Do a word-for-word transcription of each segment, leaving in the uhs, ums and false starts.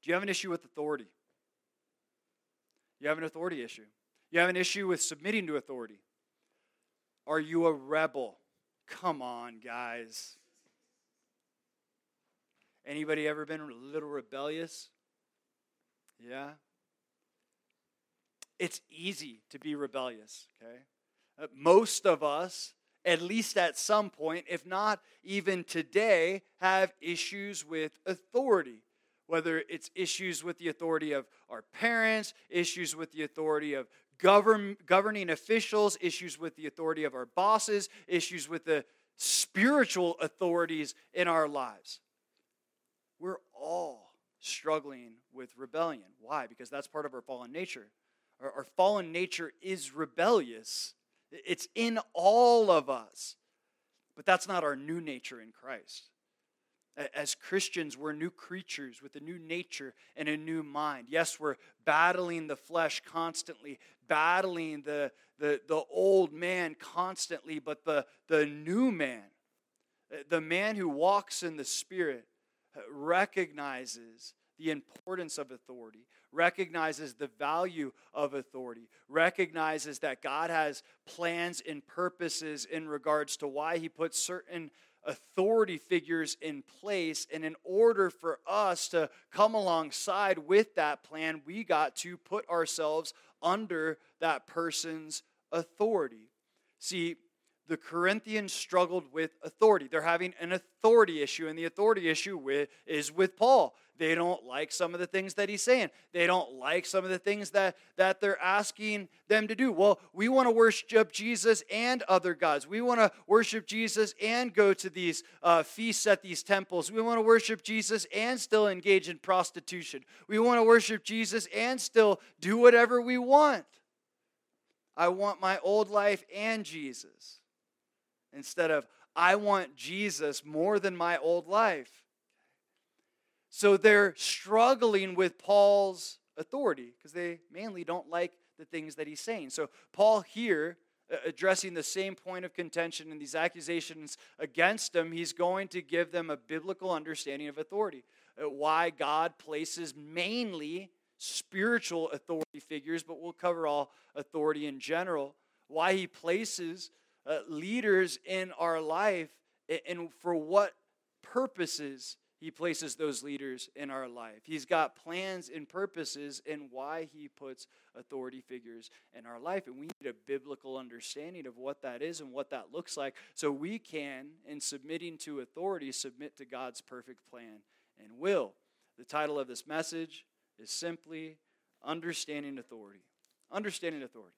Do you have an issue with authority? You have an authority issue. You have an issue with submitting to authority. Are you a rebel? Come on, guys. Anybody ever been a little rebellious? Yeah? It's easy to be rebellious, okay? Uh, most of us, at least at some point, if not even today, have issues with authority. Whether it's issues with the authority of our parents, issues with the authority of govern, governing officials, issues with the authority of our bosses, issues with the spiritual authorities in our lives. We're all struggling with rebellion. Why? Because that's part of our fallen nature. Our, our fallen nature is rebellious. It's in all of us. But that's not our new nature in Christ. As Christians, we're new creatures with a new nature and a new mind. Yes, we're battling the flesh constantly, battling the, the, the old man constantly, but the, the new man, the man who walks in the Spirit, recognizes the importance of authority, recognizes the value of authority, recognizes that God has plans and purposes in regards to why He puts certain authority figures in place, and in order for us to come alongside with that plan, we got to put ourselves under that person's authority. See, the Corinthians struggled with authority. They're having an authority issue, and the authority issue with, is with Paul. They don't like some of the things that he's saying. They don't like some of the things that, that they're asking them to do. Well, we want to worship Jesus and other gods. We want to worship Jesus and go to these uh, feasts at these temples. We want to worship Jesus and still engage in prostitution. We want to worship Jesus and still do whatever we want. I want my old life and Jesus. Instead of, I want Jesus more than my old life. So they're struggling with Paul's authority because they mainly don't like the things that he's saying. So Paul here, addressing the same point of contention and these accusations against him, he's going to give them a biblical understanding of authority. Why God places mainly spiritual authority figures, but we'll cover all authority in general. Why he places uh, leaders in our life, and for what purposes He places those leaders in our life. He's got plans and purposes in why He puts authority figures in our life. And we need a biblical understanding of what that is and what that looks like so we can, in submitting to authority, submit to God's perfect plan and will. The title of this message is simply Understanding Authority. Understanding Authority.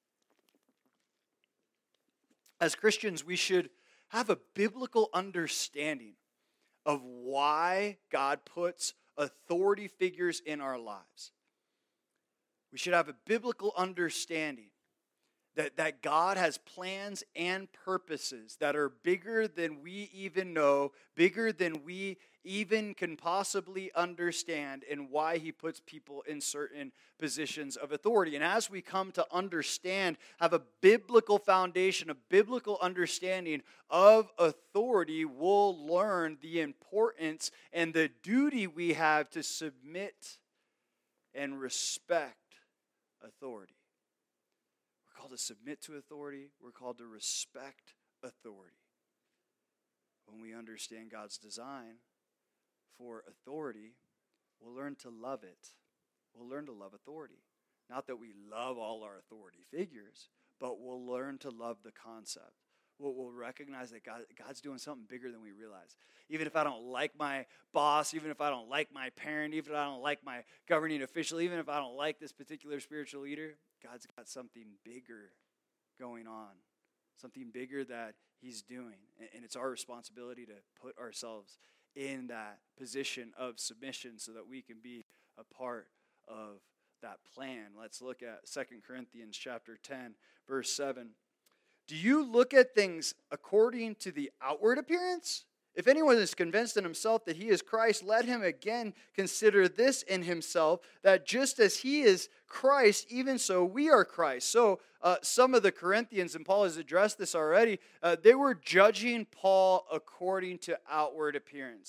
As Christians, we should have a biblical understanding of why God puts authority figures in our lives. We should have a biblical understanding that, that God has plans and purposes that are bigger than we even know, bigger than we even can possibly understand, and why He puts people in certain positions of authority. And as we come to understand, have a biblical foundation, a biblical understanding of authority, we'll learn the importance and the duty we have to submit and respect authority. We're called to submit to authority. We're called to respect authority. When we understand God's design for authority, we'll learn to love it. We'll learn to love authority. Not that we love all our authority figures, but we'll learn to love the concept. We'll, we'll recognize that God, God's doing something bigger than we realize. Even if I don't like my boss, even if I don't like my parent, even if I don't like my governing official, even if I don't like this particular spiritual leader, God's got something bigger going on. Something bigger that He's doing. And it's our responsibility to put ourselves in that position of submission so that we can be a part of that plan. Let's look at Second Corinthians chapter ten, verse seven. Do you look at things according to the outward appearance? If anyone is convinced in himself that he is Christ, let him again consider this in himself, that just as he is Christ, even so we are Christ. So uh, some of the Corinthians, and Paul has addressed this already, uh, they were judging Paul according to outward appearance.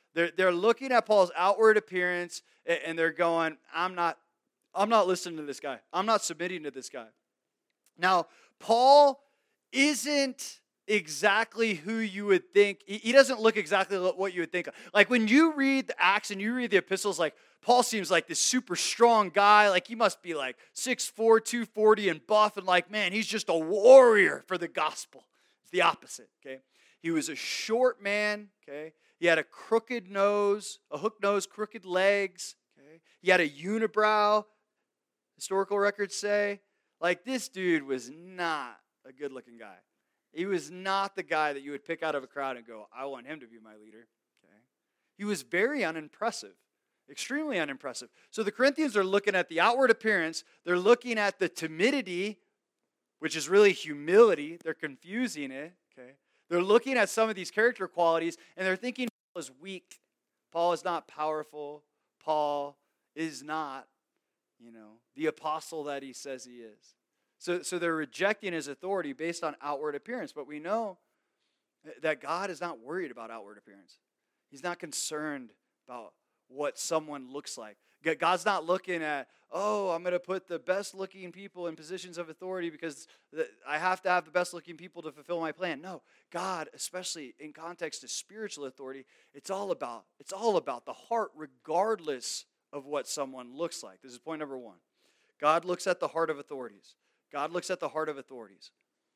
They're, they're looking at Paul's outward appearance, and they're going, I'm not, I'm not listening to this guy. I'm not submitting to this guy. Now, Paul isn't exactly who you would think. He doesn't look exactly what you would think. Like when you read the Acts and you read the epistles, like Paul seems like this super strong guy. Like he must be like six four, two forty and buff. And like, man, he's just a warrior for the gospel. It's the opposite, okay? He was a short man, okay? He had a crooked nose, a hook nose, crooked legs, okay? He had a unibrow, historical records say. Like this dude was not a good-looking guy. He was not the guy that you would pick out of a crowd and go, I want him to be my leader. Okay? He was very unimpressive, extremely unimpressive. So the Corinthians are looking at the outward appearance. They're looking at the timidity, which is really humility. They're confusing it. Okay? They're looking at some of these character qualities, and they're thinking Paul is weak. Paul is not powerful. Paul is not, you know, the apostle that he says he is. So, so they're rejecting his authority based on outward appearance. But we know that God is not worried about outward appearance. He's not concerned about what someone looks like. God's not looking at, oh, I'm going to put the best looking people in positions of authority because I have to have the best looking people to fulfill my plan. No, God, especially in context of spiritual authority, it's all about, it's all about the heart regardless of what someone looks like. This is point number one. God looks at the heart of authorities. God looks at the heart of authorities.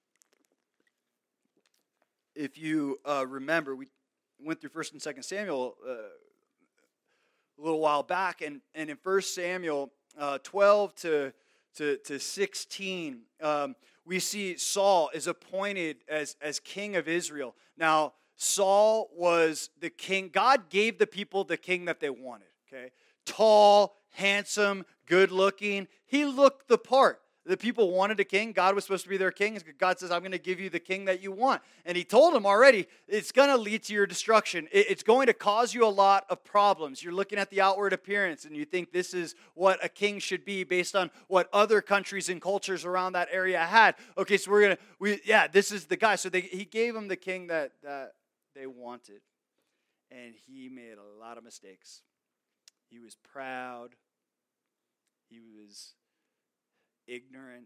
If you uh, remember, we went through First and Second Samuel uh, a little while back, and, and in First Samuel uh, twelve to, to, to sixteen, um, we see Saul is appointed as, as king of Israel. Now, Saul was the king. God gave the people the king that they wanted, okay? Tall, handsome, good-looking. He looked the part. The people wanted a king. God was supposed to be their king. God says, I'm going to give you the king that you want. And he told them already, it's going to lead to your destruction. It's going to cause you a lot of problems. You're looking at the outward appearance, and you think this is what a king should be based on what other countries and cultures around that area had. Okay, so we're going to, we yeah, this is the guy. So they, he gave them the king that, that they wanted. And he made a lot of mistakes. He was proud. He was ignorant.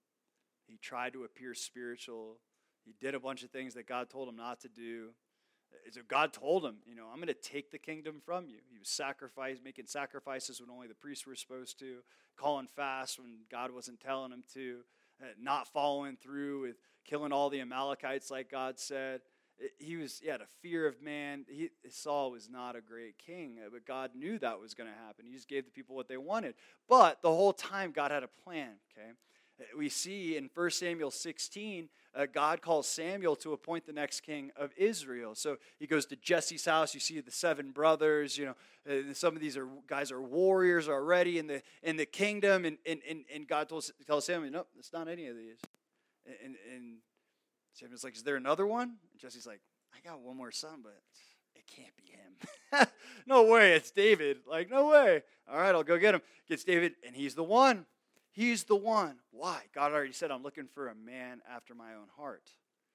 He tried to appear spiritual. He did a bunch of things that God told him not to do. So God told him, you know, I'm going to take the kingdom from you. He was sacrificed, making sacrifices when only the priests were supposed to, calling fast when God wasn't telling him to, uh, not following through with killing all the Amalekites like God said. He was, he had a fear of man. He, Saul was not a great king, but God knew that was going to happen. He just gave the people what they wanted. But the whole time, God had a plan, okay? We see in First Samuel sixteen, uh, God calls Samuel to appoint the next king of Israel. So he goes to Jesse's house. You see the seven brothers. You know, uh, some of these are guys are warriors already in the in the kingdom. And and, and, and God tells, tells Samuel, no, it's not any of these. And, and Samuel's like, is there another one? And Jesse's like, I got one more son, but it can't be him. No way, it's David. Like, no way. All right, I'll go get him. Gets David, and he's the one. He's the one. Why? God already said, I'm looking for a man after my own heart.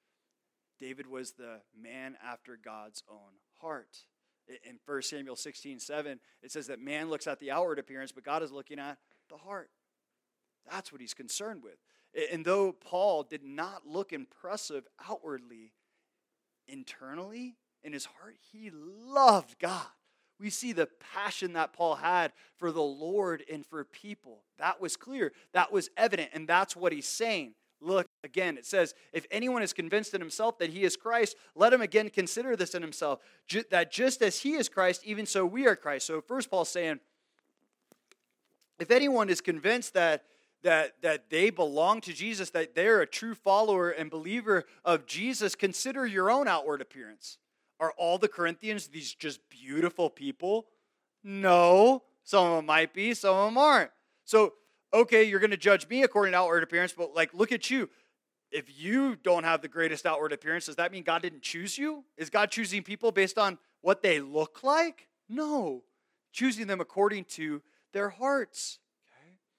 David was the man after God's own heart. In First Samuel sixteen seven, it says that man looks at the outward appearance, but God is looking at the heart. That's what he's concerned with. And though Paul did not look impressive outwardly, internally, in his heart, he loved God. We see the passion that Paul had for the Lord and for people. That was clear. That was evident. And that's what he's saying. Look, again, it says, if anyone is convinced in himself that he is Christ, let him again consider this in himself, that just as he is Christ, even so we are Christ. So first Paul's saying, if anyone is convinced that That, that they belong to Jesus, that they're a true follower and believer of Jesus, consider your own outward appearance. Are all the Corinthians these just beautiful people? No. Some of them might be, some of them aren't. So, okay, you're going to judge me according to outward appearance, but like, look at you. If you don't have the greatest outward appearance, does that mean God didn't choose you? Is God choosing people based on what they look like? No. Choosing them according to their hearts.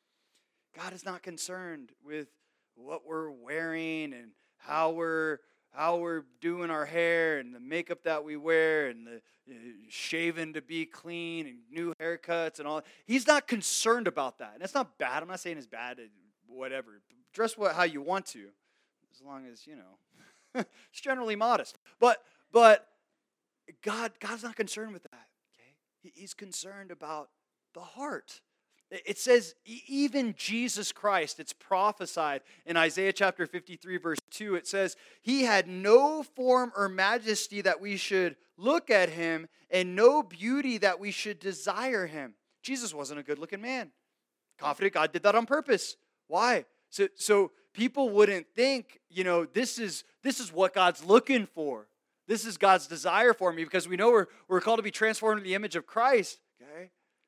God is not concerned with what we're wearing and how we're how we're doing our hair and the makeup that we wear and the uh, shaving to be clean and new haircuts and all. He's not concerned about that. And it's not bad. I'm not saying it's bad, whatever. Dress what how you want to, as long as, you know, it's generally modest. But but God God's not concerned with that. Okay? He's concerned about the heart. It says even Jesus Christ, it's prophesied in Isaiah chapter fifty-three, verse two. It says, he had no form or majesty that we should look at him, and no beauty that we should desire him. Jesus wasn't a good-looking man. Confident God did that on purpose. Why? So, so people wouldn't think, you know, this is this is what God's looking for. This is God's desire for me, because we know we're, we're called to be transformed in the image of Christ. Okay?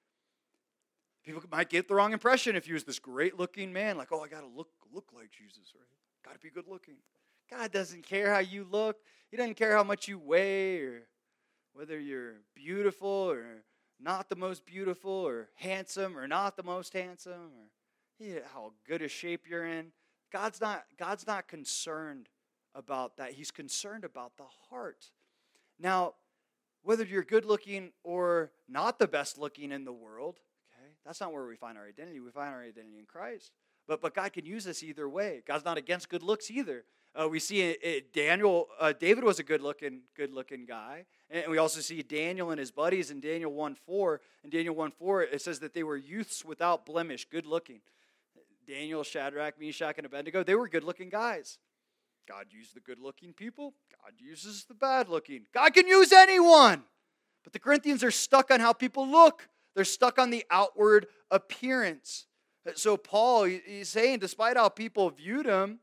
People might get the wrong impression if he was this great-looking man, like, oh, I got to look look like Jesus, right? Got to be good-looking. God doesn't care how you look. He doesn't care how much you weigh, or whether you're beautiful or not the most beautiful, or handsome or not the most handsome, or yeah, how good a shape you're in. God's not, God's not concerned about that. He's concerned about the heart. Now, whether you're good-looking or not the best-looking in the world, that's not where we find our identity. We find our identity in Christ. But but God can use us either way. God's not against good looks either. Uh, we see it, it, Daniel, uh, David was a good-looking good-looking guy. And we also see Daniel and his buddies in Daniel one four. In Daniel one four, it says that they were youths without blemish, good-looking. Daniel, Shadrach, Meshach, and Abednego, they were good-looking guys. God used the good-looking people. God uses the bad-looking. God can use anyone. But the Corinthians are stuck on how people look. They're stuck on the outward appearance. So Paul, he's saying, despite how people viewed him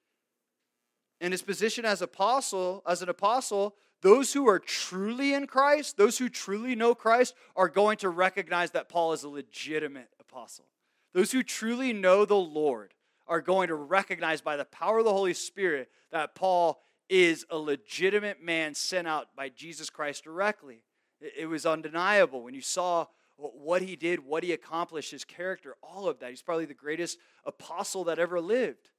and his position as apostle, as an apostle, those who are truly in Christ, those who truly know Christ, are going to recognize that Paul is a legitimate apostle. Those who truly know the Lord are going to recognize by the power of the Holy Spirit that Paul is a legitimate man sent out by Jesus Christ directly. It was undeniable when you saw what he did, what he accomplished, his character, all of that. He's probably the greatest apostle that ever lived.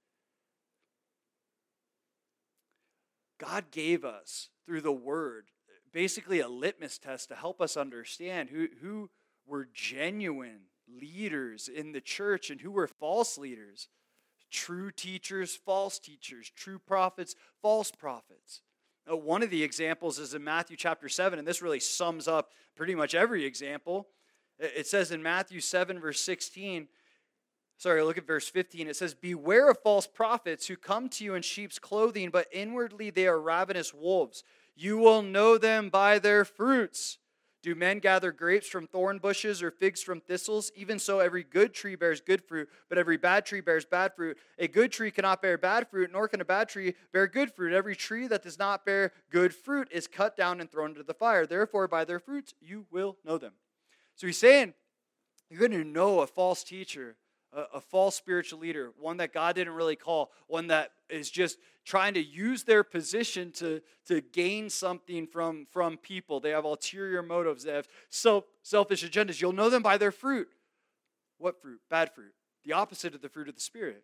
God gave us, through the Word, basically a litmus test to help us understand who, who were genuine leaders in the church and who were false leaders. True teachers, false teachers. True prophets, false prophets. Now, one of the examples is in Matthew chapter seven, and this really sums up pretty much every example. It says in Matthew seven, verse sixteen, sorry, look at verse fifteen. It says, beware of false prophets who come to you in sheep's clothing, but inwardly they are ravenous wolves. You will know them by their fruits. Do men gather grapes from thorn bushes or figs from thistles? Even so, every good tree bears good fruit, but every bad tree bears bad fruit. A good tree cannot bear bad fruit, nor can a bad tree bear good fruit. Every tree that does not bear good fruit is cut down and thrown into the fire. Therefore, by their fruits you will know them. So he's saying, you're going to know a false teacher, a, a false spiritual leader, one that God didn't really call, one that is just trying to use their position to, to gain something from, from people. They have ulterior motives. They have self, selfish agendas. You'll know them by their fruit. What fruit? Bad fruit. The opposite of the fruit of the Spirit.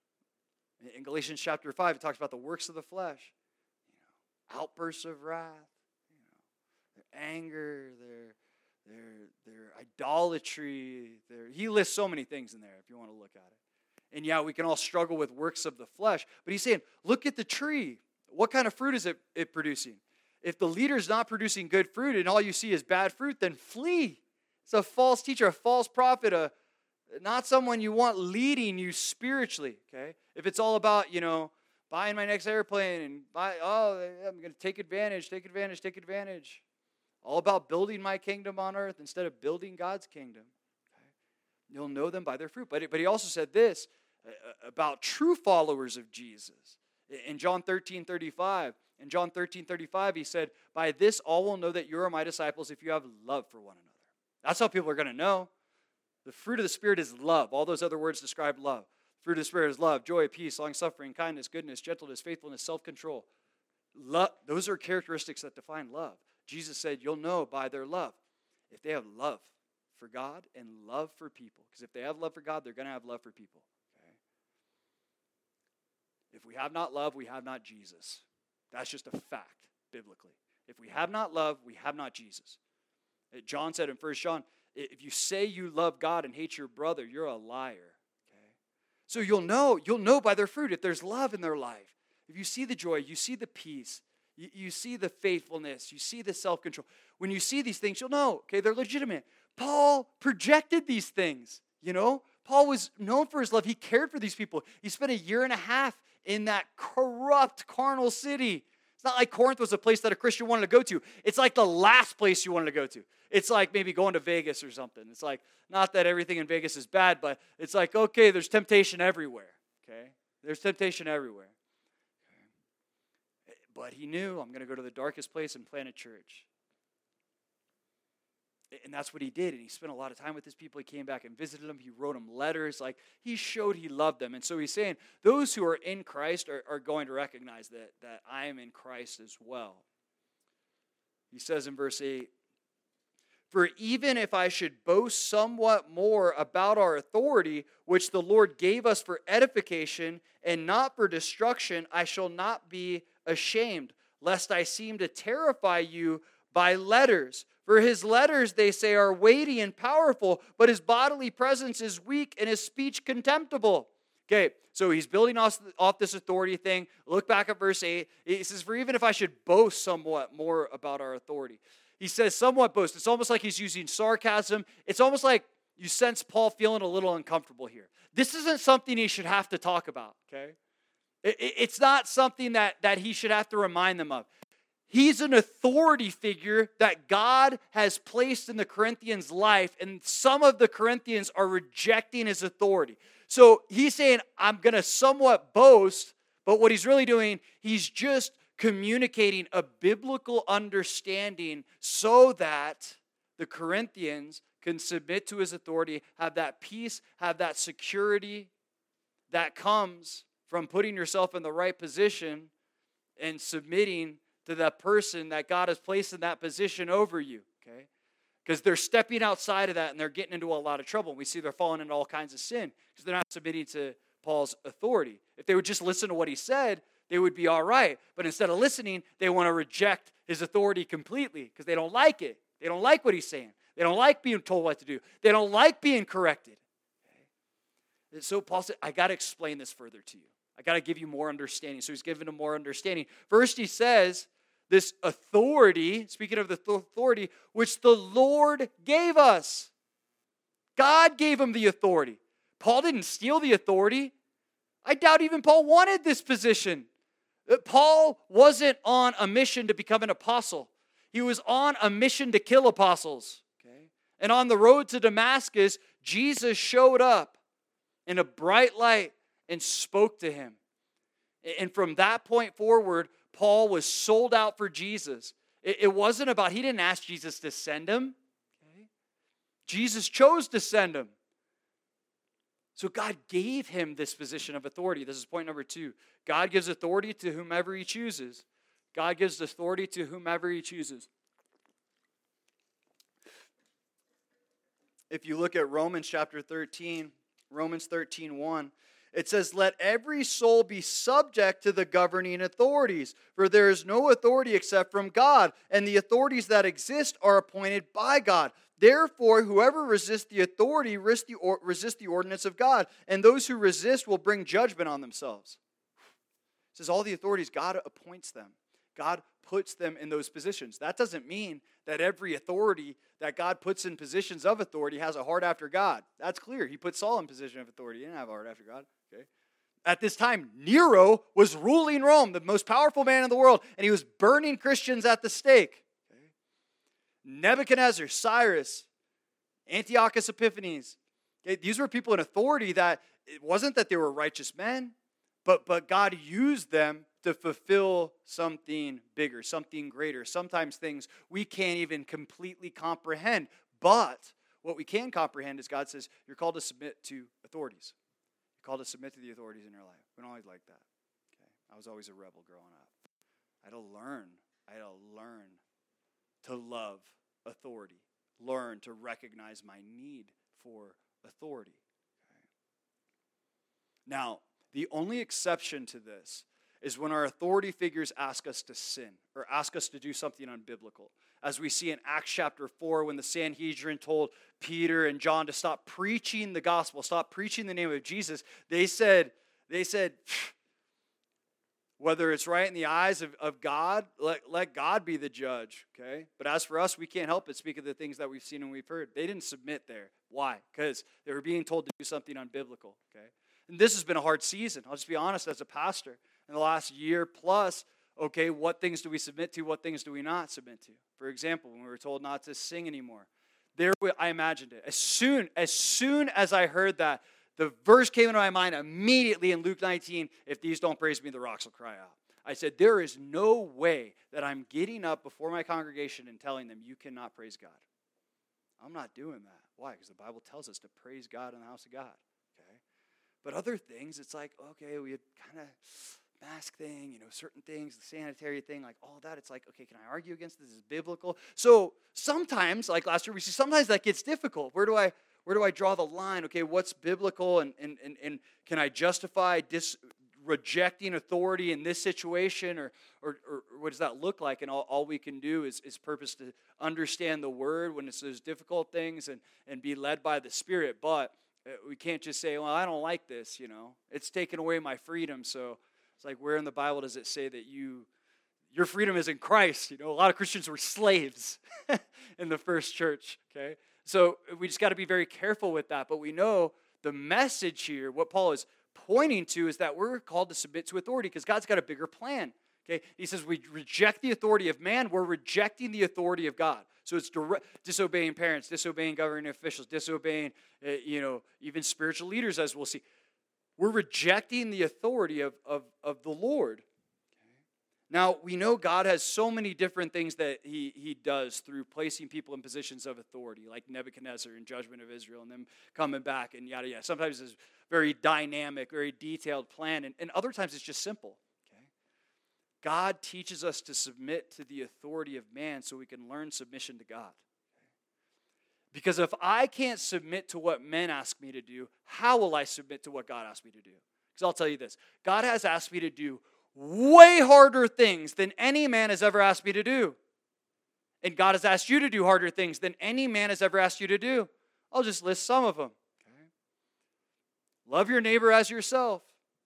In Galatians chapter five, it talks about the works of the flesh. You know, outbursts of wrath, you know, their anger, their Their, their idolatry. Their, he lists so many things in there if you want to look at it. And yeah, we can all struggle with works of the flesh. But he's saying, look at the tree. What kind of fruit is it, it producing? If the leader's not producing good fruit and all you see is bad fruit, then flee. It's a false teacher, a false prophet, a, not someone you want leading you spiritually. Okay? If it's all about, you know, buying my next airplane and buy, oh, I'm going to take advantage, take advantage, take advantage. All about building my kingdom on earth instead of building God's kingdom. Okay? You'll know them by their fruit. But, but he also said this about true followers of Jesus. In John thirteen thirty-five, in John thirteen thirty-five, he said, by this all will know that you are my disciples if you have love for one another. That's how people are going to know. The fruit of the Spirit is love. All those other words describe love. The fruit of the Spirit is love, joy, peace, long-suffering, kindness, goodness, gentleness, faithfulness, self-control. Love, those are characteristics that define love. Jesus said, you'll know by their love. If they have love for God and love for people. Because if they have love for God, they're going to have love for people. Okay? If we have not love, we have not Jesus. That's just a fact, biblically. If we have not love, we have not Jesus. John said in First John, if you say you love God and hate your brother, you're a liar. Okay? So you'll know, you'll know by their fruit if there's love in their life. If you see the joy, you see the peace, you, you see the faithfulness, you see the self-control. When you see these things, you'll know, okay, they're legitimate. Paul projected these things, you know? Paul was known for his love. He cared for these people. He spent a year and a half in that corrupt, carnal city. It's not like Corinth was a place that a Christian wanted to go to. It's like the last place you wanted to go to. It's like maybe going to Vegas or something. It's like, not that everything in Vegas is bad, but it's like, okay, there's temptation everywhere, okay? There's temptation everywhere. Okay. But he knew, I'm going to go to the darkest place and plant a church. And that's what he did. And he spent a lot of time with his people. He came back and visited them. He wrote them letters. Like, he showed he loved them. And so he's saying, those who are in Christ are, are going to recognize that, that I am in Christ as well. He says in verse eight, for even if I should boast somewhat more about our authority, which the Lord gave us for edification and not for destruction, I shall not be ashamed, lest I seem to terrify you by letters. For his letters, they say, are weighty and powerful, but his bodily presence is weak and his speech contemptible. Okay, so he's building off, off this authority thing. Look back at verse eight. He says, for even if I should boast somewhat more about our authority. He says somewhat boast. It's almost like he's using sarcasm. It's almost like you sense Paul feeling a little uncomfortable here. This isn't something he should have to talk about, okay? It, it, it's not something that, that he should have to remind them of. He's an authority figure that God has placed in the Corinthians' life, and some of the Corinthians are rejecting his authority. So he's saying, I'm going to somewhat boast, but what he's really doing, he's just communicating a biblical understanding so that the Corinthians can submit to his authority, have that peace, have that security that comes from putting yourself in the right position and submitting to that person that God has placed in that position over you, okay? Because they're stepping outside of that and they're getting into a lot of trouble. We see they're falling into all kinds of sin because they're not submitting to Paul's authority. If they would just listen to what he said, they would be all right. But instead of listening, they want to reject his authority completely because they don't like it. They don't like what he's saying. They don't like being told what to do. They don't like being corrected. Okay? So Paul said, I got to explain this further to you. I got to give you more understanding. So he's giving them more understanding. First he says, this authority, speaking of the authority, which the Lord gave us. God gave him the authority. Paul didn't steal the authority. I doubt even Paul wanted this position. Paul wasn't on a mission to become an apostle. He was on a mission to kill apostles. Okay? And on the road to Damascus, Jesus showed up in a bright light and spoke to him. And from that point forward, Paul was sold out for Jesus. It wasn't about, he didn't ask Jesus to send him. Okay? Jesus chose to send him. So God gave him this position of authority. This is point number two. God gives authority to whomever he chooses. God gives authority to whomever he chooses. If you look at Romans chapter thirteen, Romans thirteen one, it says, let every soul be subject to the governing authorities, for there is no authority except from God, and the authorities that exist are appointed by God. Therefore, whoever resists the authority resists the, or, resists the ordinance of God, and those who resist will bring judgment on themselves. It says all the authorities, God appoints them. God puts them in those positions. That doesn't mean that every authority that God puts in positions of authority has a heart after God. That's clear. He put Saul in position of authority. He didn't have a heart after God. Okay. At this time, Nero was ruling Rome, the most powerful man in the world, and he was burning Christians at the stake. Okay. Nebuchadnezzar, Cyrus, Antiochus Epiphanes. Okay. These were people in authority that it wasn't that they were righteous men, but, but God used them to fulfill something bigger, something greater, sometimes things we can't even completely comprehend. But what we can comprehend is God says, you're called to submit to authorities. You're called to submit to the authorities in your life. We don't always like that. Okay, I was always a rebel growing up. I had to learn. I had to learn to love authority. Learn to recognize my need for authority. Okay. Now, the only exception to this is when our authority figures ask us to sin or ask us to do something unbiblical. As we see in Acts chapter four, when the Sanhedrin told Peter and John to stop preaching the gospel, stop preaching the name of Jesus, they said, they said, whether it's right in the eyes of, of God, let, let God be the judge, okay? But as for us, we can't help but speak of the things that we've seen and we've heard. They didn't submit there. Why? Because they were being told to do something unbiblical, okay? And this has been a hard season. I'll just be honest, as a pastor, in the last year plus, okay, what things do we submit to? What things do we not submit to? For example, when we were told not to sing anymore, there I imagined it. As soon, as soon as I heard that, the verse came into my mind immediately in Luke nineteen, if these don't praise me, the rocks will cry out. I said, there is no way that I'm getting up before my congregation and telling them, you cannot praise God. I'm not doing that. Why? Because the Bible tells us to praise God in the house of God. Okay. But other things, it's like, okay, we had kind of mask thing, you know, certain things, the sanitary thing, like all that. It's like, okay, can I argue against this? This is biblical. So sometimes, like last year we see, sometimes that gets difficult. Where do I where do I draw the line? Okay, what's biblical, and and and, and can I justify dis, rejecting authority in this situation, or, or or what does that look like? And all, all we can do is is purpose to understand the word when it's those difficult things and and be led by the Spirit. But we can't just say, well, I don't like this, you know. It's taken away my freedom, so it's like, where in the Bible does it say that you, your freedom is in Christ? You know, a lot of Christians were slaves in the first church, okay? So we just got to be very careful with that. But we know the message here, what Paul is pointing to, is that we're called to submit to authority because God's got a bigger plan, okay? He says we reject the authority of man, we're rejecting the authority of God. So it's direct, disobeying parents, disobeying governing officials, disobeying, uh, you know, even spiritual leaders, as we'll see. We're rejecting the authority of, of, of the Lord. Okay. Now, we know God has so many different things that he, he does through placing people in positions of authority, like Nebuchadnezzar and judgment of Israel, and them coming back, and yada, yada. Sometimes it's very dynamic, very detailed plan, and, and other times it's just simple. Okay. God teaches us to submit to the authority of man so we can learn submission to God. Because if I can't submit to what men ask me to do, how will I submit to what God asked me to do? Because I'll tell you this, God has asked me to do way harder things than any man has ever asked me to do. And God has asked you to do harder things than any man has ever asked you to do. I'll just list some of them. Okay. Love your neighbor as yourself.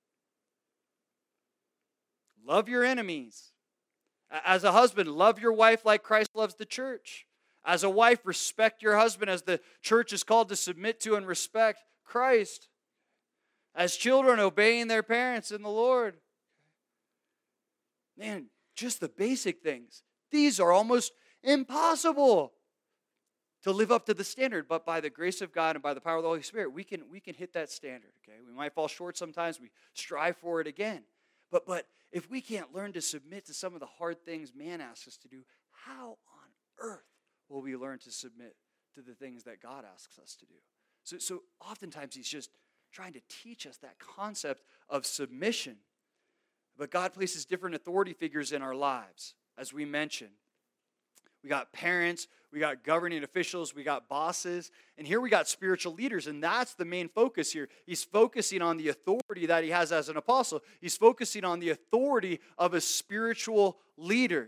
Love your enemies. As a husband, love your wife like Christ loves the church. As a wife, respect your husband as the church is called to submit to and respect Christ. As children, obeying their parents in the Lord. Man, just the basic things. These are almost impossible to live up to the standard, but by the grace of God and by the power of the Holy Spirit, we can, we can hit that standard. Okay, we might fall short sometimes. We strive for it again. But, but if we can't learn to submit to some of the hard things man asks us to do, how on earth will we learn to submit to the things that God asks us to do? So, so oftentimes he's just trying to teach us that concept of submission. But God places different authority figures in our lives, as we mentioned. We got parents, we got governing officials, we got bosses, and here we got spiritual leaders, and that's the main focus here. He's focusing on the authority that he has as an apostle. He's focusing on the authority of a spiritual leader.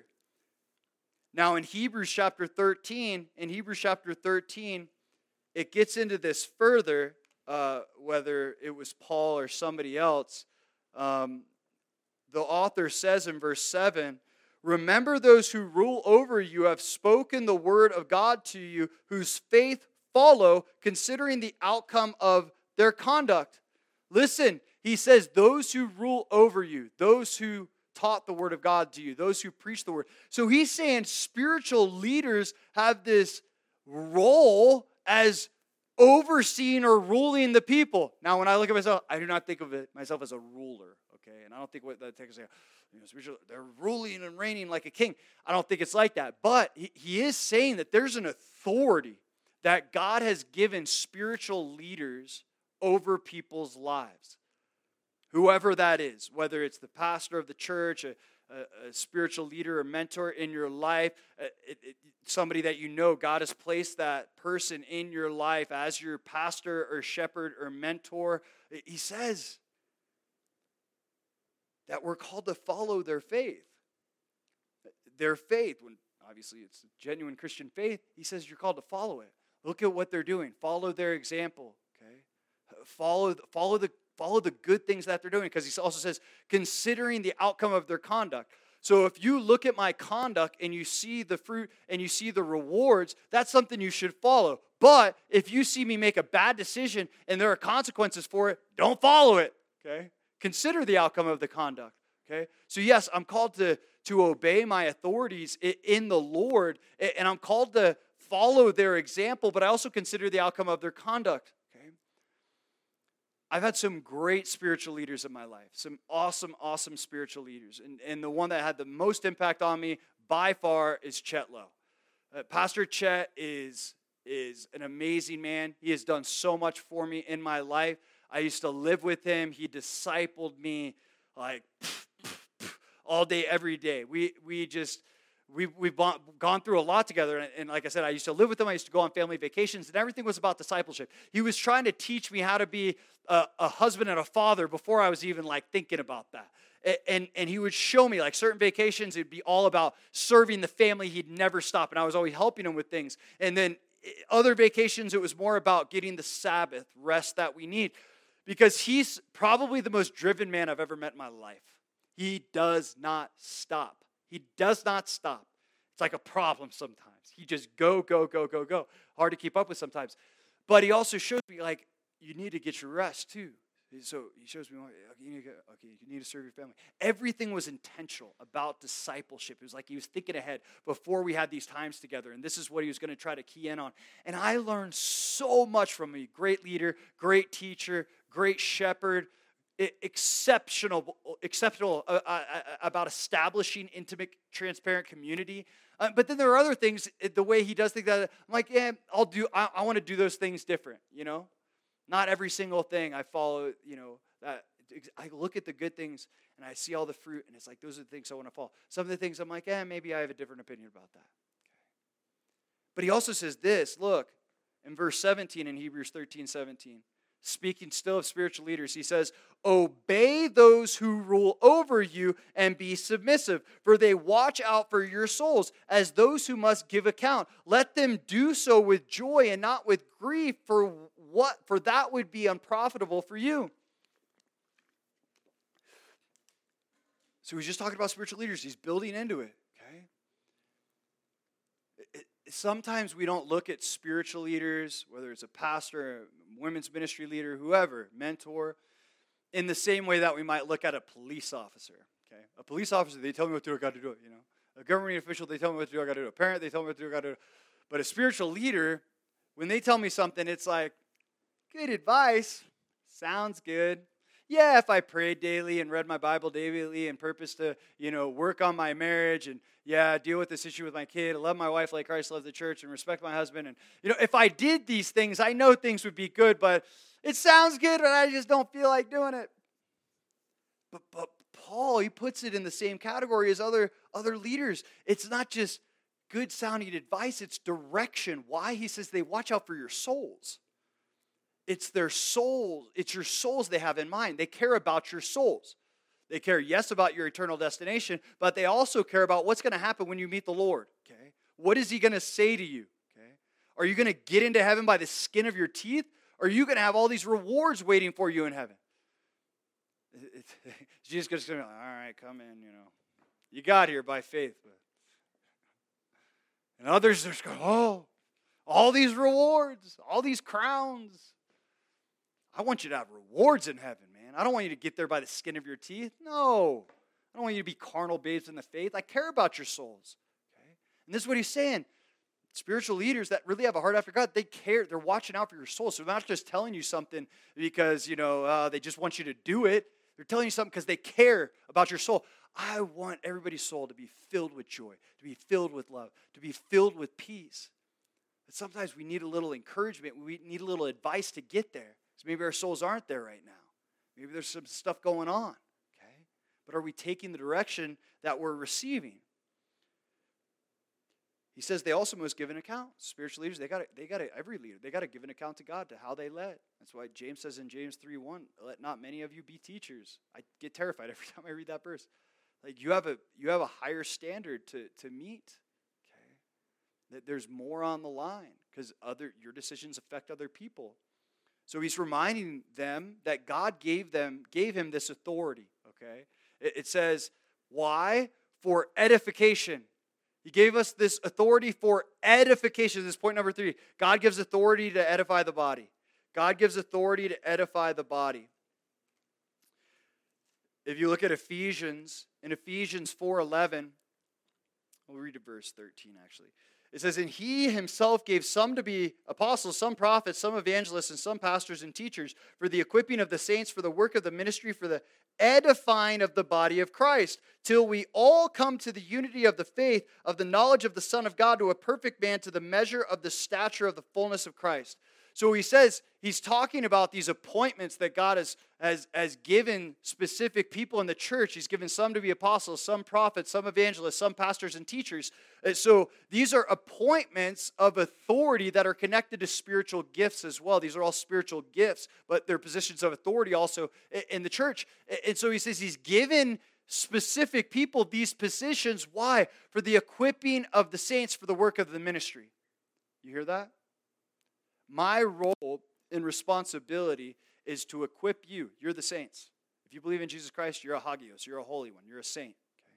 Now in Hebrews chapter thirteen, in Hebrews chapter thirteen, it gets into this further, uh, whether it was Paul or somebody else. Um, the author says in verse seven, remember those who rule over you have spoken the word of God to you, whose faith follow, considering the outcome of their conduct. Listen, he says, those who rule over you, those who taught the word of God to you, those who preach the word. So he's saying spiritual leaders have this role as overseeing or ruling the people. Now, when I look at myself, I do not think of it myself as a ruler, okay? And I don't think what that takes, you know, spiritual, they're ruling and reigning like a king. I don't think it's like that. But he, he is saying that there's an authority that God has given spiritual leaders over people's lives. Whoever that is, whether it's the pastor of the church, a, a, a spiritual leader or mentor in your life, it, it, somebody that you know, God has placed that person in your life as your pastor or shepherd or mentor. He says, that we're called to follow their faith. Their faith, when obviously it's genuine Christian faith, he says you're called to follow it. Look at what they're doing. Follow their example, okay? Follow, follow, the, follow the good things that they're doing, because he also says, considering the outcome of their conduct. So if you look at my conduct and you see the fruit and you see the rewards, that's something you should follow. But if you see me make a bad decision and there are consequences for it, don't follow it, okay? Consider the outcome of the conduct, okay? So yes, I'm called to, to obey my authorities in the Lord, and I'm called to follow their example, but I also consider the outcome of their conduct, okay? I've had some great spiritual leaders in my life, some awesome, awesome spiritual leaders. And, and the one that had the most impact on me by far is Chet Lowe. Uh, Pastor Chet is, is an amazing man. He has done so much for me in my life. I used to live with him. He discipled me like all day, every day. We we just, we, we've gone through a lot together. And, and like I said, I used to live with him. I used to go on family vacations, and everything was about discipleship. He was trying to teach me how to be a, a husband and a father before I was even like thinking about that. And, and, and he would show me like certain vacations, it'd be all about serving the family. He'd never stop. And I was always helping him with things. And then other vacations, it was more about getting the Sabbath rest that we need. Because he's probably the most driven man I've ever met in my life. He does not stop. He does not stop. It's like a problem sometimes. He just go, go, go, go, go. Hard to keep up with sometimes. But he also shows me, like, you need to get your rest too. So he shows me, okay, you need to, okay, you need to serve your family. Everything was intentional about discipleship. It was like he was thinking ahead before we had these times together, and this is what he was going to try to key in on. And I learned so much from him. Great leader, great teacher, great shepherd, exceptional, exceptional uh, uh, about establishing intimate, transparent community. Uh, but then there are other things, the way he does things that I'm like, yeah, I'll do, I, I want to do those things different, you know? Not every single thing I follow, you know, that I look at the good things and I see all the fruit, and it's like, those are the things I want to follow. Some of the things I'm like, eh, maybe I have a different opinion about that. Okay. But he also says this, look, in verse seventeen in Hebrews thirteen seventeen, speaking still of spiritual leaders, he says, obey those who rule over you and be submissive, for they watch out for your souls as those who must give account. Let them do so with joy and not with grief, for what? For that would be unprofitable for you. So he's just talking about spiritual leaders. He's building into it, okay? It, it, sometimes we don't look at spiritual leaders, whether it's a pastor, a women's ministry leader, whoever, mentor, in the same way that we might look at a police officer, okay? A police officer, they tell me what to do, I got to do it, you know? A government official, they tell me what to do, I got to do it. A parent, they tell me what to do, I got to do it. But a spiritual leader, when they tell me something, it's like, good advice. Sounds good. Yeah, if I prayed daily and read my Bible daily and purpose to, you know, work on my marriage and, yeah, deal with this issue with my kid, love my wife like Christ loved the church, and respect my husband. And, you know, if I did these things, I know things would be good, but it sounds good, but I just don't feel like doing it. But, but Paul, he puts it in the same category as other, other leaders. It's not just good sounding advice, it's direction. Why? He says they watch out for your souls. It's their souls. It's your souls they have in mind. They care about your souls. They care, yes, about your eternal destination, but they also care about what's going to happen when you meet the Lord, okay? What is he going to say to you, okay? Are you going to get into heaven by the skin of your teeth? Or are you going to have all these rewards waiting for you in heaven? Jesus goes, all right, come in, you know. You got here by faith. But. And others just go, oh, all these rewards, all these crowns. I want you to have rewards in heaven, man. I don't want you to get there by the skin of your teeth. No. I don't want you to be carnal babes in the faith. I care about your souls. Okay? And this is what he's saying. Spiritual leaders that really have a heart after God, they care. They're watching out for your soul. So they're not just telling you something because, you know, uh, they just want you to do it. They're telling you something because they care about your soul. I want everybody's soul to be filled with joy, to be filled with love, to be filled with peace. But sometimes we need a little encouragement. We need a little advice to get there. So maybe our souls aren't there right now. Maybe there's some stuff going on, okay? But are we taking the direction that we're receiving? He says they also must give an account. Spiritual leaders, they got they got every leader, they got to give an account to God to how they led. That's why James says in James three one, let not many of you be teachers. I get terrified every time I read that verse. Like you have a you have a higher standard to, to meet. Okay? That there's more on the line because other your decisions affect other people. So he's reminding them that God gave them gave him this authority. Okay? It, it says, why? For edification. He gave us this authority for edification. This is point number three. God gives authority to edify the body. God gives authority to edify the body. If you look at Ephesians, in Ephesians four eleven, we'll read to verse thirteen actually. It says, and he himself gave some to be apostles, some prophets, some evangelists, and some pastors and teachers for the equipping of the saints, for the work of the ministry, for the edifying of the body of Christ, till we all come to the unity of the faith, of the knowledge of the Son of God, to a perfect man, to the measure of the stature of the fullness of Christ. So he says, he's talking about these appointments that God has, has, has given specific people in the church. He's given some to be apostles, some prophets, some evangelists, some pastors and teachers. So these are appointments of authority that are connected to spiritual gifts as well. These are all spiritual gifts, but they're positions of authority also in the church. And so he says he's given specific people these positions. Why? For the equipping of the saints for the work of the ministry. You hear that? My role and responsibility is to equip you. You're the saints. If you believe in Jesus Christ, you're a hagios. You're a holy one. You're a saint. Okay?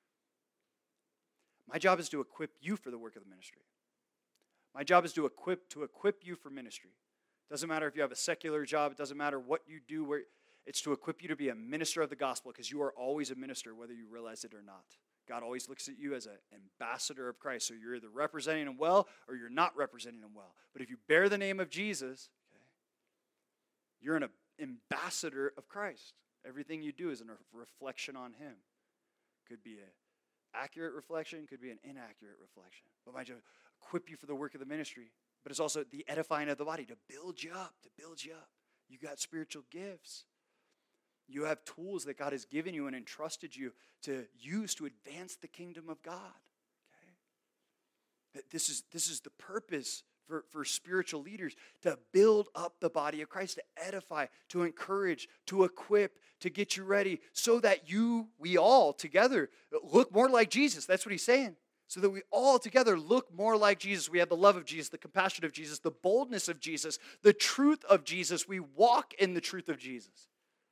My job is to equip you for the work of the ministry. My job is to equip to equip you for ministry. It doesn't matter if you have a secular job. It doesn't matter what you do. Where it's to equip you to be a minister of the gospel, because you are always a minister, whether you realize it or not. God always looks at you as an ambassador of Christ. So you're either representing him well or you're not representing him well. But if you bear the name of Jesus, okay, you're an ambassador of Christ. Everything you do is a reflection on him. Could be an accurate reflection, could be an inaccurate reflection. But my job, equip you for the work of the ministry. But it's also the edifying of the body, to build you up, to build you up. You got spiritual gifts. You have tools that God has given you and entrusted you to use to advance the kingdom of God. Okay? This is, this is the purpose for, for spiritual leaders, to build up the body of Christ, to edify, to encourage, to equip, to get you ready, so that you, we all together look more like Jesus. That's what he's saying. So that we all together look more like Jesus. We have the love of Jesus, the compassion of Jesus, the boldness of Jesus, the truth of Jesus. We walk in the truth of Jesus.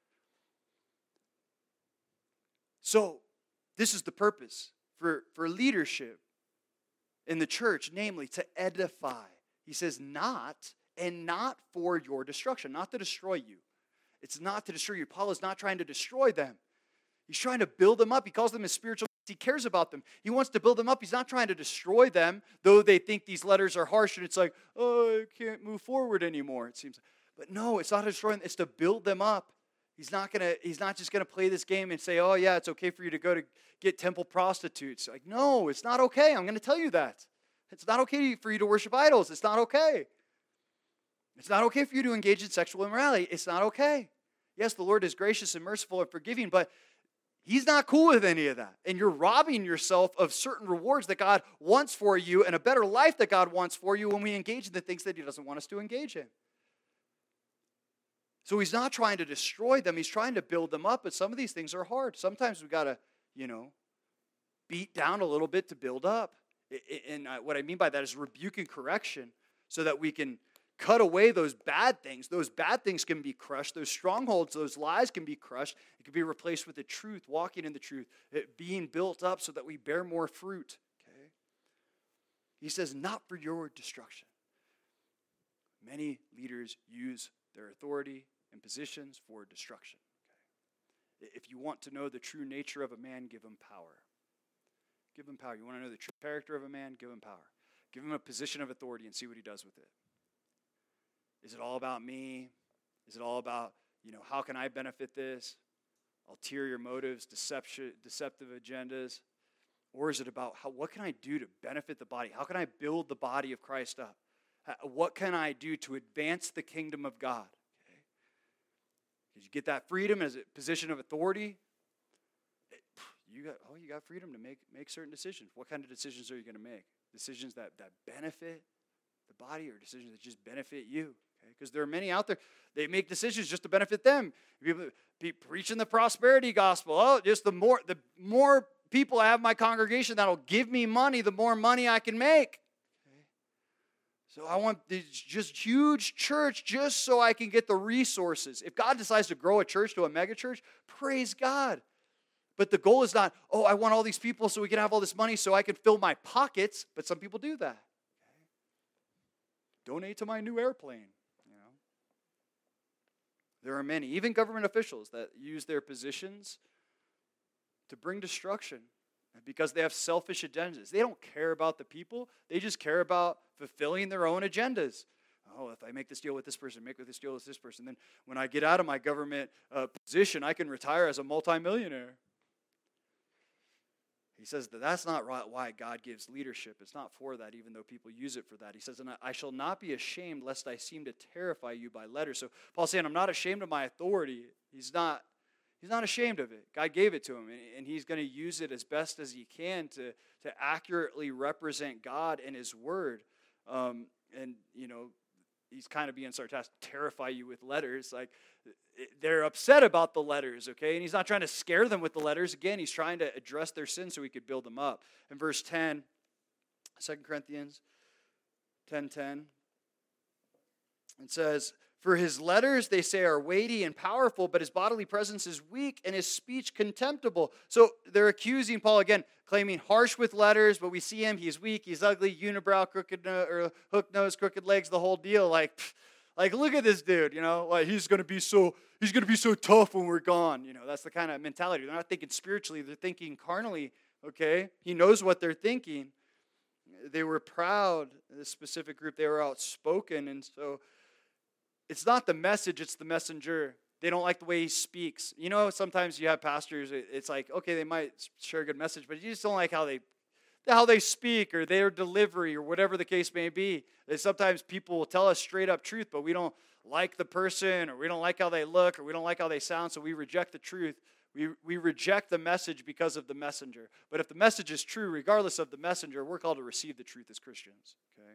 So, this is the purpose for, for leadership in the church, namely to edify. He says not, and not for your destruction, not to destroy you. It's not to destroy you. Paul is not trying to destroy them. He's trying to build them up. He calls them his spiritual. He cares about them. He wants to build them up. He's not trying to destroy them, though they think these letters are harsh and it's like, oh, I can't move forward anymore, it seems. But no, it's not to destroy them. It's to build them up. He's not gonna. He's not just gonna play this game and say, "Oh yeah, it's okay for you to go to get temple prostitutes." Like, no, it's not okay. I'm gonna tell you that. It's not okay for you to worship idols. It's not okay. It's not okay for you to engage in sexual immorality. It's not okay. Yes, the Lord is gracious and merciful and forgiving, but he's not cool with any of that. And you're robbing yourself of certain rewards that God wants for you and a better life that God wants for you when we engage in the things that he doesn't want us to engage in. So he's not trying to destroy them. He's trying to build them up, but some of these things are hard. Sometimes we've got to, you know, beat down a little bit to build up. And what I mean by that is rebuke and correction, so that we can cut away those bad things. Those bad things can be crushed. Those strongholds, those lies can be crushed. It can be replaced with the truth, walking in the truth, it being built up so that we bear more fruit. Okay? He says, not for your destruction. Many leaders use their authority and positions for destruction. Okay? If you want to know the true nature of a man, give him power. Give him power. You want to know the true character of a man? Give him power. Give him a position of authority and see what he does with it. Is it all about me? Is it all about, you know, how can I benefit this? Ulterior motives, deception, deceptive agendas? Or is it about how, what can I do to benefit the body? How can I build the body of Christ up? What can I do to advance the kingdom of God? Okay? You get that freedom as a position of authority. you got oh, you got freedom to make make certain decisions. What kind of decisions are you going to make? Decisions that, that benefit the body, or decisions that just benefit you? Because okay? there are many out there, they make decisions just to benefit them. People be preaching the prosperity gospel. Oh, just the more the more people I have in my congregation that'll give me money, the more money I can make. Okay? So I want this just huge church just so I can get the resources. If God decides to grow a church to a mega church, praise God. But the goal is not, oh, I want all these people so we can have all this money so I can fill my pockets. But some people do that. Okay? Donate to my new airplane. You know, there are many, even government officials, that use their positions to bring destruction because they have selfish agendas. They don't care about the people. They just care about fulfilling their own agendas. Oh, if I make this deal with this person, make this deal with this person, then when I get out of my government uh, position, I can retire as a multimillionaire. He says that that's not why God gives leadership. It's not for that, even though people use it for that. He says, and I shall not be ashamed lest I seem to terrify you by letters. So Paul's saying, I'm not ashamed of my authority. He's not, he's not ashamed of it. God gave it to him, and, and he's going to use it as best as he can to, to accurately represent God and his word. Um, and, you know, he's kind of being sarcastic, terrify you with letters. Like, they're upset about the letters, okay? And he's not trying to scare them with the letters. Again, he's trying to address their sin so he could build them up. In verse ten, Second Corinthians ten ten, it says, for his letters, they say, are weighty and powerful, but his bodily presence is weak and his speech contemptible. So they're accusing Paul, again, claiming harsh with letters, but we see him, he's weak, he's ugly, unibrow, crooked nose, or hook nose, crooked legs, the whole deal. Like, pff, like look at this dude, you know, like he's gonna be so he's gonna be so tough when we're gone. You know, that's the kind of mentality. They're not thinking spiritually, they're thinking carnally, okay? He knows what they're thinking. They were proud, this specific group, they were outspoken, and so it's not the message, it's the messenger. They don't like the way he speaks. You know, sometimes you have pastors, it's like, okay, they might share a good message, but you just don't like how they how they speak or their delivery or whatever the case may be. And sometimes people will tell us straight up truth, but we don't like the person, or we don't like how they look, or we don't like how they sound, so we reject the truth. We, we reject the message because of the messenger. But if the message is true, regardless of the messenger, we're called to receive the truth as Christians. Okay.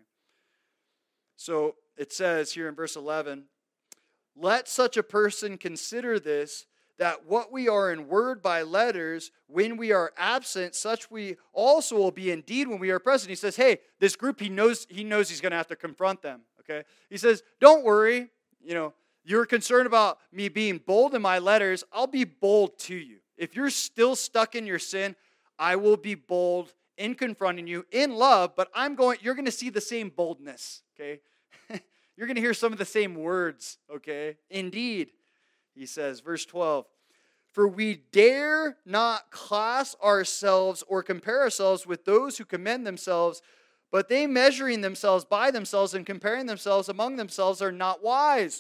So it says here in verse eleven, let such a person consider this, that what we are in word by letters, when we are absent, such we also will be indeed when we are present. He says, hey, this group, he knows he knows he's going to have to confront them. Okay. He says, don't worry. You know, you're concerned about me being bold in my letters. I'll be bold to you. If you're still stuck in your sin, I will be bold in confronting you in love, but I'm going, you're going to see the same boldness, okay? You're going to hear some of the same words, okay? Indeed, he says, verse twelve, for we dare not class ourselves or compare ourselves with those who commend themselves, but they measuring themselves by themselves and comparing themselves among themselves are not wise.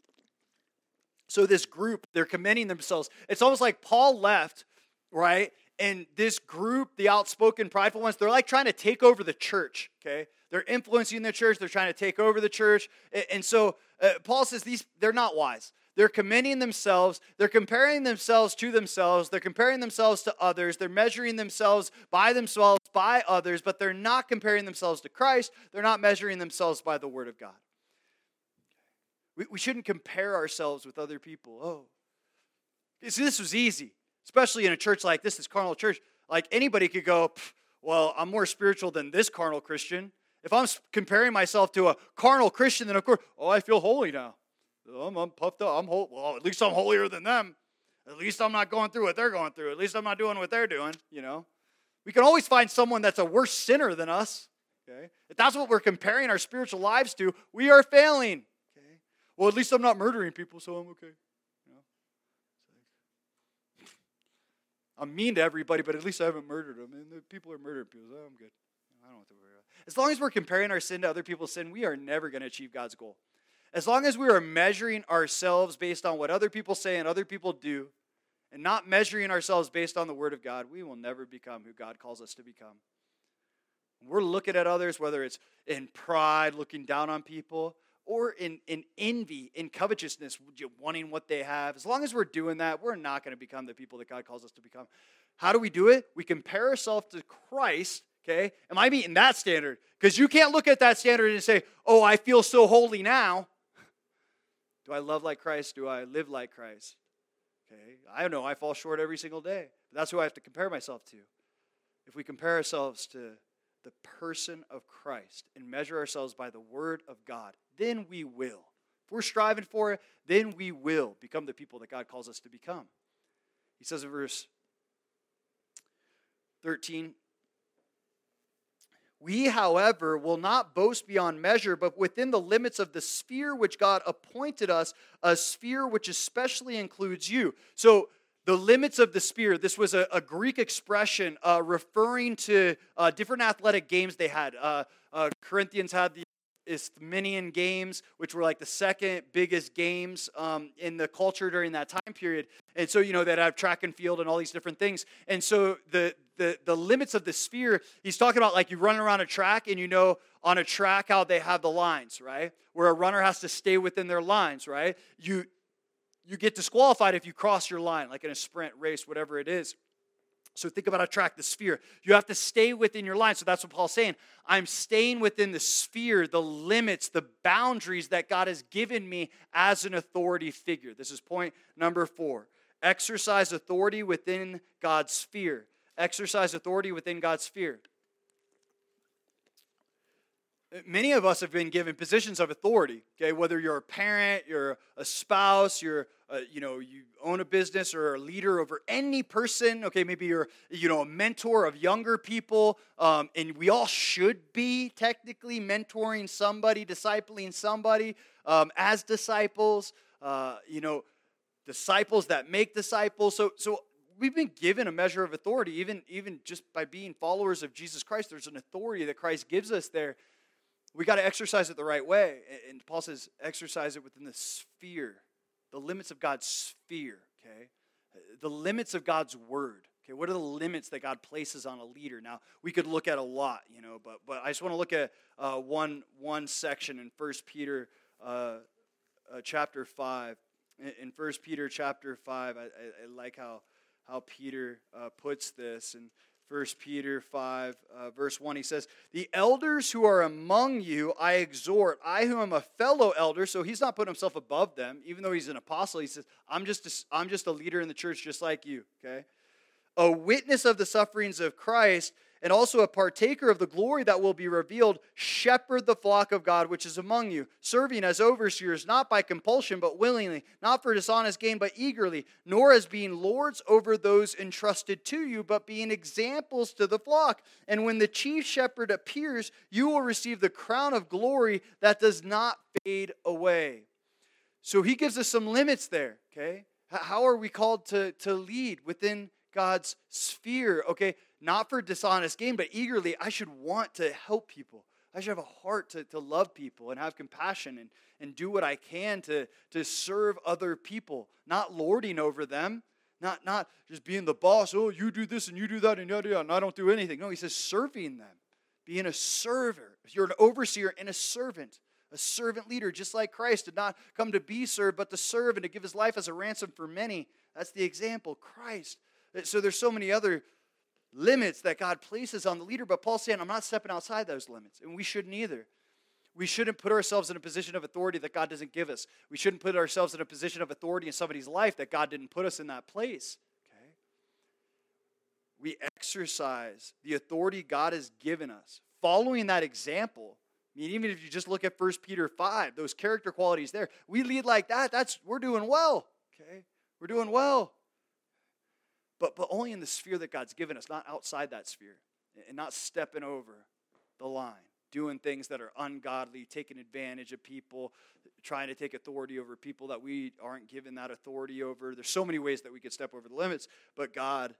So this group, they're commending themselves. It's almost like Paul left, right? And this group, the outspoken, prideful ones, they're like trying to take over the church, okay? They're influencing the church. They're trying to take over the church. And so uh, Paul says these they're not wise. They're commending themselves. They're comparing themselves to themselves. They're comparing themselves to others. They're measuring themselves by themselves, by others, but they're not comparing themselves to Christ. They're not measuring themselves by the Word of God. We, we shouldn't compare ourselves with other people. Oh, see, this was easy. Especially in a church like this, this carnal church, like anybody could go, well, I'm more spiritual than this carnal Christian. If I'm comparing myself to a carnal Christian, then of course, oh, I feel holy now. I'm, I'm puffed up. I'm ho- well, at least I'm holier than them. At least I'm not going through what they're going through. At least I'm not doing what they're doing, you know. We can always find someone that's a worse sinner than us, okay? If that's what we're comparing our spiritual lives to, we are failing, okay? Well, at least I'm not murdering people, so I'm okay. I'm mean to everybody, but at least I haven't murdered them. And the people are murdering people, so I'm good. I don't have to worry about it. As long as we're comparing our sin to other people's sin, we are never going to achieve God's goal. As long as we are measuring ourselves based on what other people say and other people do, and not measuring ourselves based on the Word of God, we will never become who God calls us to become. We're looking at others, whether it's in pride, looking down on people, or in, in envy, in covetousness, wanting what they have. As long as we're doing that, we're not going to become the people that God calls us to become. How do we do it? We compare ourselves to Christ, okay? Am I meeting that standard? Because you can't look at that standard and say, oh, I feel so holy now. Do I love like Christ? Do I live like Christ? Okay, I don't know. I fall short every single day. But that's who I have to compare myself to. If we compare ourselves to the person of Christ and measure ourselves by the word of God, then we will. If we're striving for it, then we will become the people that God calls us to become. He says in verse thirteen, we, however, will not boast beyond measure, but within the limits of the sphere which God appointed us, a sphere which especially includes you. So the limits of the sphere, this was a, a Greek expression uh, referring to uh, different athletic games they had. Uh, uh, Corinthians had the Isthmian Games, which were like the second biggest games um, in the culture during that time period. And so, you know, they'd have track and field and all these different things. And so the, the, the limits of the sphere, he's talking about like you run around a track and you know on a track how they have the lines, right? Where a runner has to stay within their lines, right? You, you get disqualified if you cross your line, like in a sprint race, whatever it is. So think about a track, the sphere. You have to stay within your line. So that's what Paul's saying. I'm staying within the sphere, the limits, the boundaries that God has given me as an authority figure. This is point number four. Exercise authority within God's sphere. Exercise authority within God's sphere. Many of us have been given positions of authority, okay? Whether you're a parent, you're a spouse, you're, uh, you know, you own a business or a leader over any person, okay? Maybe you're, you know, a mentor of younger people, um, and we all should be technically mentoring somebody, discipling somebody um, as disciples, uh, you know, disciples that make disciples. So, so we've been given a measure of authority, even, even just by being followers of Jesus Christ. There's an authority that Christ gives us there. We got to exercise it the right way. And Paul says, exercise it within the sphere, the limits of God's sphere, okay? The limits of God's word, okay? What are the limits that God places on a leader? Now, we could look at a lot, you know, but but I just want to look at uh, one one section in First Peter uh, uh, chapter five. In First Peter chapter five, I, I, I like how, how Peter uh, puts this. And First Peter five, uh, verse one, he says, the elders who are among you, I exhort, I who am a fellow elder, so he's not putting himself above them, even though he's an apostle. He says, I'm just a, I'm just a leader in the church just like you, okay? A witness of the sufferings of Christ, and also a partaker of the glory that will be revealed, shepherd the flock of God which is among you, serving as overseers, not by compulsion, but willingly, not for dishonest gain, but eagerly, nor as being lords over those entrusted to you, but being examples to the flock. And when the chief shepherd appears, you will receive the crown of glory that does not fade away. So he gives us some limits there, okay? How are we called to, to lead within God's sphere, okay? Not for dishonest gain, but eagerly. I should want to help people. I should have a heart to, to love people and have compassion and, and do what I can to, to serve other people, not lording over them, not, not just being the boss. Oh, you do this and you do that and yada yada, and I don't do anything. No, he says serving them, being a server. You're an overseer and a servant, a servant leader, just like Christ did not come to be served, but to serve and to give his life as a ransom for many. That's the example, Christ. So there's so many other limits that God places on the leader, but Paul's saying, I'm not stepping outside those limits, and we shouldn't either. We shouldn't put ourselves in a position of authority that God doesn't give us. We shouldn't put ourselves in a position of authority in somebody's life that God didn't put us in that place. Okay? We exercise the authority God has given us. Following that example, I mean, even if you just look at First Peter five, those character qualities there, we lead like that, that's we're doing well. Okay? We're doing well. But, but only in the sphere that God's given us, not outside that sphere, and not stepping over the line, doing things that are ungodly, taking advantage of people, trying to take authority over people that we aren't given that authority over. There's so many ways that we could step over the limits, but God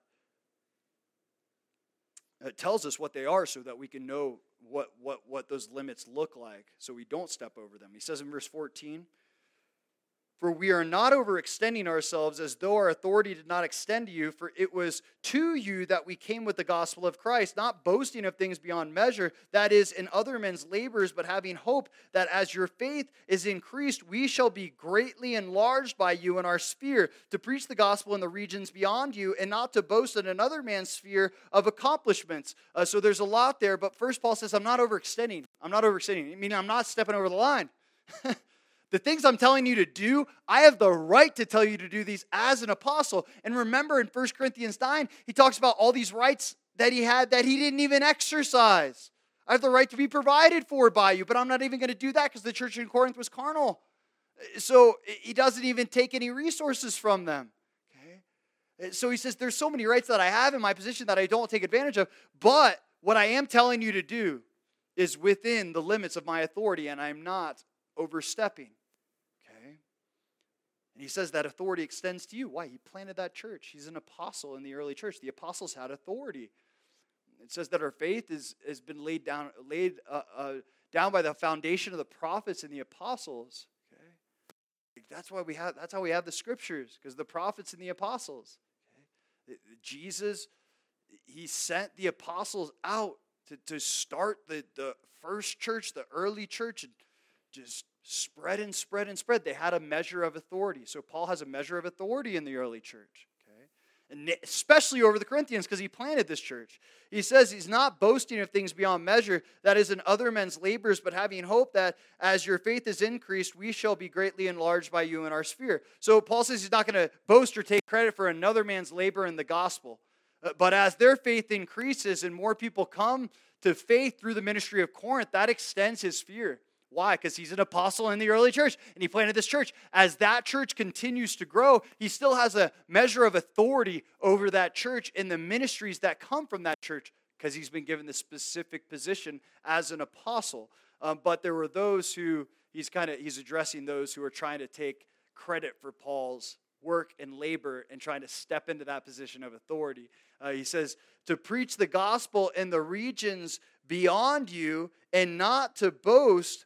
tells us what they are so that we can know what, what, what those limits look like so we don't step over them. He says in verse fourteen, For we are not overextending ourselves as though our authority did not extend to you, for it was to you that we came with the gospel of Christ, not boasting of things beyond measure, that is, in other men's labors, but having hope that as your faith is increased, we shall be greatly enlarged by you in our sphere, to preach the gospel in the regions beyond you, and not to boast in another man's sphere of accomplishments. Uh, so there's a lot there, but first Paul says, I'm not overextending. I'm not overextending. I mean, I'm not stepping over the line. The things I'm telling you to do, I have the right to tell you to do these as an apostle. And remember in First Corinthians nine, he talks about all these rights that he had that he didn't even exercise. I have the right to be provided for by you, but I'm not even going to do that because the church in Corinth was carnal. So he doesn't even take any resources from them. Okay? So he says, there's so many rights that I have in my position that I don't take advantage of, but what I am telling you to do is within the limits of my authority, and I'm not overstepping. And he says that authority extends to you. Why? He planted that church. He's an apostle in the early church. The apostles had authority. It says that our faith is, has been laid down laid uh, uh, down by the foundation of the prophets and the apostles. Okay, that's why we have. That's how we have the scriptures, because the prophets and the apostles. Okay? Jesus, he sent the apostles out to, to start the, the first church, the early church, and just spread and spread and spread. They had a measure of authority. So Paul has a measure of authority in the early church, okay? And especially over the Corinthians, because he planted this church. He says he's not boasting of things beyond measure, that is in other men's labors, but having hope that as your faith is increased, we shall be greatly enlarged by you in our sphere. So Paul says he's not going to boast or take credit for another man's labor in the gospel. But as their faith increases and more people come to faith through the ministry of Corinth, that extends his sphere. Why? Because he's an apostle in the early church, and he planted this church. As that church continues to grow, he still has a measure of authority over that church and the ministries that come from that church, because he's been given the specific position as an apostle. Um, but there were those who, he's kind of, he's addressing those who are trying to take credit for Paul's work and labor and trying to step into that position of authority. Uh, he says, to preach the gospel in the regions beyond you and not to boast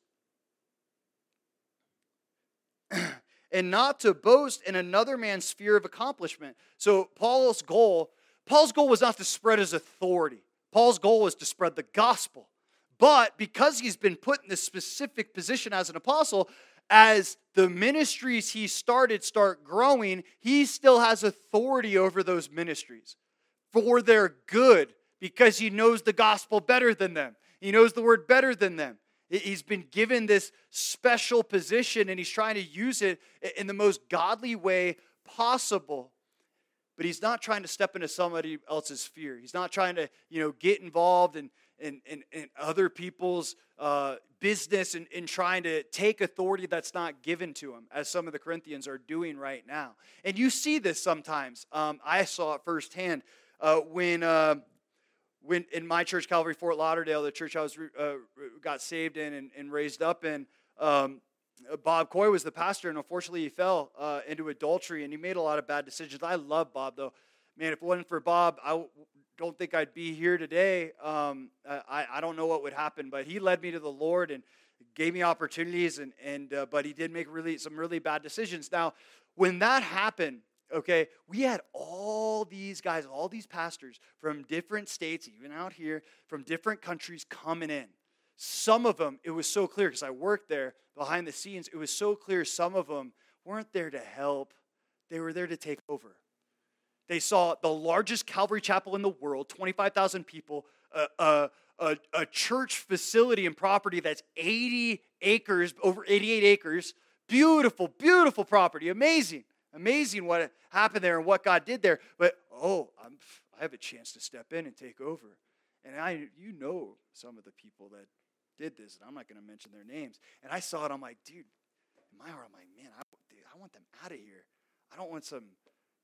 and not to boast in another man's sphere of accomplishment. So Paul's goal, Paul's goal was not to spread his authority. Paul's goal was to spread the gospel. But because he's been put in this specific position as an apostle, as the ministries he started start growing, he still has authority over those ministries for their good, because he knows the gospel better than them. He knows the word better than them. He's been given this special position, and he's trying to use it in the most godly way possible. But he's not trying to step into somebody else's sphere. He's not trying to, you know, get involved in, in, in, in other people's uh, business and, and trying to take authority that's not given to him, as some of the Corinthians are doing right now. And you see this sometimes. Um, I saw it firsthand uh, when... Uh, When in my church, Calvary Fort Lauderdale, the church I was uh, got saved in and, and raised up in, um, Bob Coy was the pastor, and unfortunately he fell uh, into adultery, and he made a lot of bad decisions. I love Bob, though. Man, if it wasn't for Bob, I don't think I'd be here today. Um, I, I don't know what would happen, but he led me to the Lord and gave me opportunities, and, and uh, but he did make really some really bad decisions. Now, when that happened, okay, we had all these guys, all these pastors from different states, even out here, from different countries coming in. Some of them, it was so clear, because I worked there behind the scenes, it was so clear some of them weren't there to help. They were there to take over. They saw the largest Calvary Chapel in the world, twenty-five thousand people, a, a, a, a church facility and property that's eighty acres, over eighty-eight acres, beautiful, beautiful property, amazing. Amazing what happened there and what God did there. But, oh, I'm, I have a chance to step in and take over. And I, you know some of the people that did this, and I'm not going to mention their names. And I saw it, I'm like, dude, in my heart, I'm like, man, I, dude, I want them out of here. I don't want some,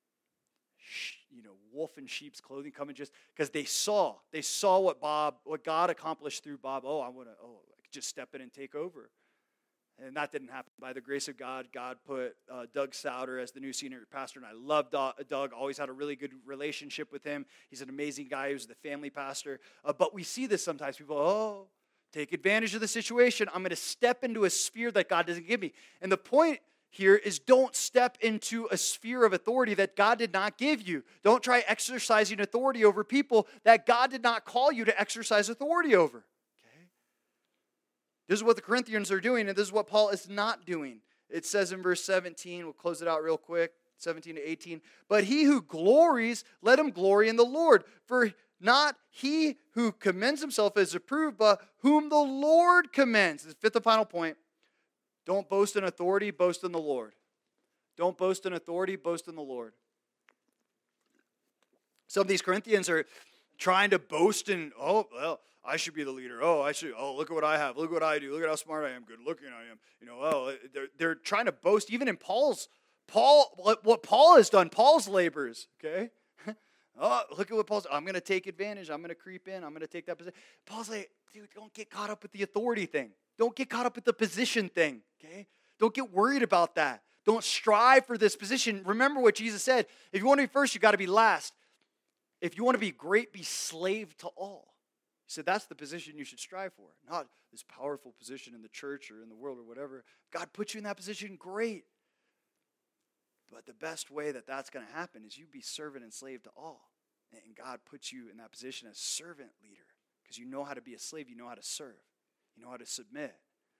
you know, wolf in sheep's clothing coming just, because they saw, they saw what Bob, what God accomplished through Bob. Oh, I want to, oh, I could just step in and take over. And that didn't happen. By the grace of God, God put uh, Doug Souter as the new senior pastor, and I love Doug. Always had a really good relationship with him. He's an amazing guy. He was the family pastor. Uh, but we see this sometimes. People, oh, take advantage of the situation. I'm going to step into a sphere that God doesn't give me. And the point here is don't step into a sphere of authority that God did not give you. Don't try exercising authority over people that God did not call you to exercise authority over. Okay? This is what the Corinthians are doing, and this is what Paul is not doing. It says in verse seventeen, we'll close it out real quick, seventeen to eighteen. But he who glories, let him glory in the Lord. For not he who commends himself is approved, but whom the Lord commends. This fifth and final point. Don't boast in authority, boast in the Lord. Don't boast in authority, boast in the Lord. Some of these Corinthians are trying to boast in, oh, well, I should be the leader. Oh, I should, oh, look at what I have. Look what I do. Look at how smart I am, good looking I am. You know, oh, they're, they're trying to boast, even in Paul's, Paul, what, what Paul has done, Paul's labors, okay? Oh, look at what Paul's, I'm going to take advantage. I'm going to creep in. I'm going to take that position. Paul's like, dude, don't get caught up with the authority thing. Don't get caught up with the position thing, okay? Don't get worried about that. Don't strive for this position. Remember what Jesus said. If you want to be first, you got to be last. If you want to be great, be slave to all. He said that's the position you should strive for, not this powerful position in the church or in the world or whatever. God put you in that position, great. But the best way that that's going to happen is you be servant and slave to all. And God puts you in that position as servant leader because you know how to be a slave. You know how to serve. You know how to submit.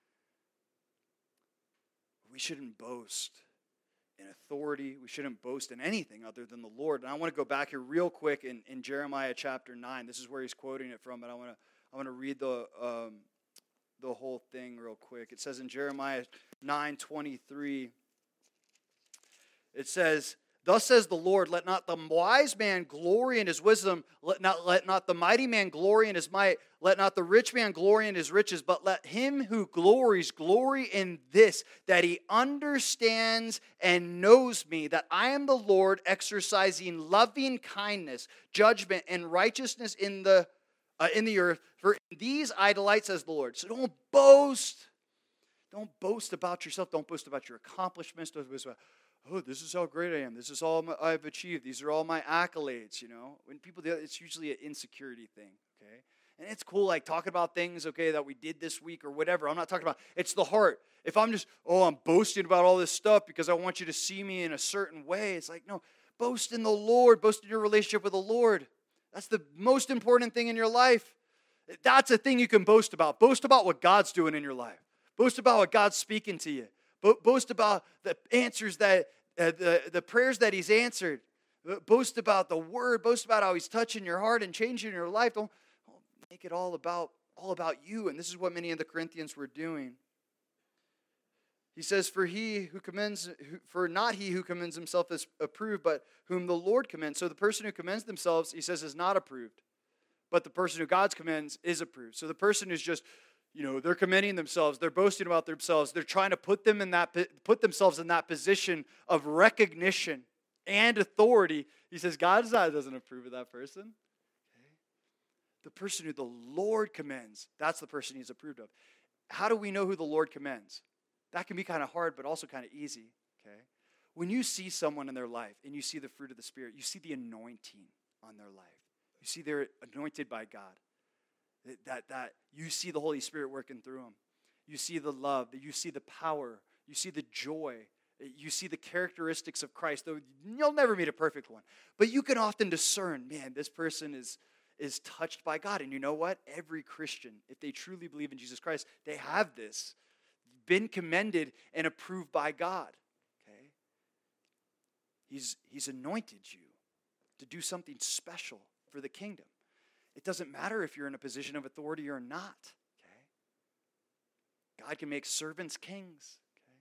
We shouldn't boast in authority. We shouldn't boast in anything other than the Lord. And I want to go back here real quick in, in Jeremiah chapter nine. This is where he's quoting it from, but I want to I want to read the um, the whole thing real quick. It says in Jeremiah nine twenty-three, it says, thus says the Lord, let not the wise man glory in his wisdom, let not, let not the mighty man glory in his might, let not the rich man glory in his riches, but let him who glories glory in this, that he understands and knows me, that I am the Lord, exercising loving kindness, judgment, and righteousness in the uh, in the earth. For in these I delight, says the Lord. So don't boast. Don't boast about yourself. Don't boast about your accomplishments. Don't boast about, oh, this is how great I am. This is all my, I've achieved. These are all my accolades, you know. When people do that, it's usually an insecurity thing, okay? And it's cool, like, talking about things, okay, that we did this week or whatever. I'm not talking about, it's the heart. If I'm just, oh, I'm boasting about all this stuff because I want you to see me in a certain way, it's like, no, boast in the Lord. Boast in your relationship with the Lord. That's the most important thing in your life. That's a thing you can boast about. Boast about what God's doing in your life. Boast about what God's speaking to you. Boast about the answers that, uh, the, the prayers that he's answered. Boast about the word. Boast about how he's touching your heart and changing your life. Don't, don't make it all about, all about you. And this is what many of the Corinthians were doing. He says, for he who commends, for not he who commends himself is approved, but whom the Lord commends. So the person who commends themselves, he says, is not approved. But the person who God commends is approved. So the person who's just, you know, they're commending themselves, they're boasting about themselves, they're trying to put them in that, put themselves in that position of recognition and authority. He says, God doesn't approve of that person. Okay? The person who the Lord commends, that's the person he's approved of. How do we know who the Lord commends? That can be kind of hard, but also kind of easy, okay? When you see someone in their life and you see the fruit of the Spirit, you see the anointing on their life. You see they're anointed by God. That, that you see the Holy Spirit working through them. You see the love, you see the power, you see the joy, you see the characteristics of Christ. Though you'll never meet a perfect one, but you can often discern, man, this person is, is touched by God. And you know what? Every Christian, if they truly believe in Jesus Christ, they have this. Been commended and approved by God. Okay? He's, he's anointed you to do something special for the kingdom. It doesn't matter if you're in a position of authority or not. Okay? God can make servants kings.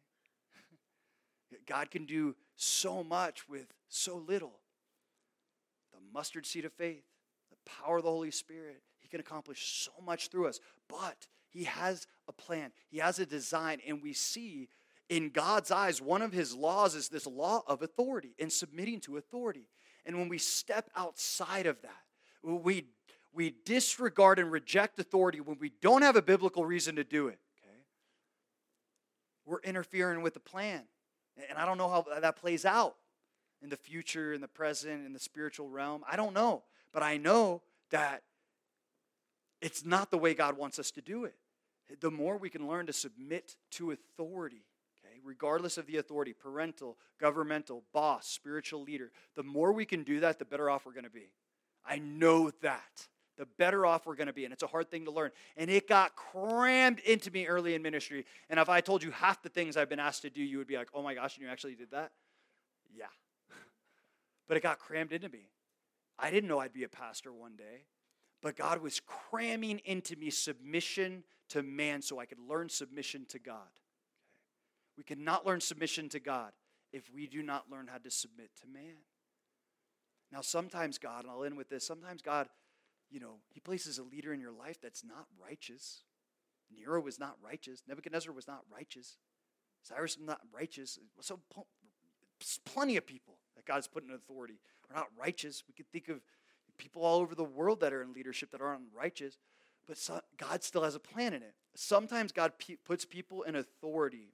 Okay? God can do so much with so little. The mustard seed of faith, the power of the Holy Spirit, he can accomplish so much through us. But he has a plan. He has a design. And we see in God's eyes, one of his laws is this law of authority and submitting to authority. And when we step outside of that, we, we disregard and reject authority when we don't have a biblical reason to do it. Okay? We're interfering with the plan. And I don't know how that plays out in the future, in the present, in the spiritual realm. I don't know. But I know that it's not the way God wants us to do it. The more we can learn to submit to authority, okay, okay? Regardless of the authority, parental, governmental, boss, spiritual leader, the more we can do that, the better off we're going to be. I know that. The better off we're going to be, and it's a hard thing to learn. And it got crammed into me early in ministry, and if I told you half the things I've been asked to do, you would be like, oh my gosh, and you actually did that? Yeah. But it got crammed into me. I didn't know I'd be a pastor one day, but God was cramming into me submission to man so I could learn submission to God. Okay? We cannot learn submission to God if we do not learn how to submit to man. Now, sometimes God, and I'll end with this, sometimes God, you know, he places a leader in your life that's not righteous. Nero was not righteous. Nebuchadnezzar was not righteous. Cyrus was not righteous. So plenty of people that God's put in authority are not righteous. We could think of people all over the world that are in leadership that aren't righteous, but so, God still has a plan in it. Sometimes God pe- puts people in authority